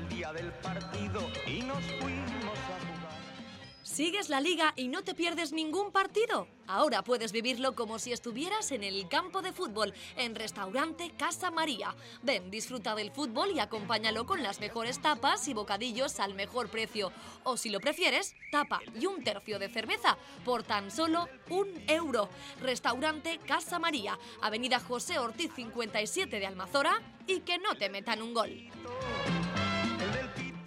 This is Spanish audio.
el día del partido y nos fuimos a jugar. ¿Sigues la liga y no te pierdes ningún partido? Ahora puedes vivirlo como si estuvieras en el campo de fútbol, en Restaurante Casa María. Ven, disfruta del fútbol y acompáñalo con las mejores tapas y bocadillos al mejor precio. O si lo prefieres, tapa y un tercio de cerveza por tan solo €1. Restaurante Casa María, Avenida José Ortiz 57 de Almazora, y que no te metan un gol.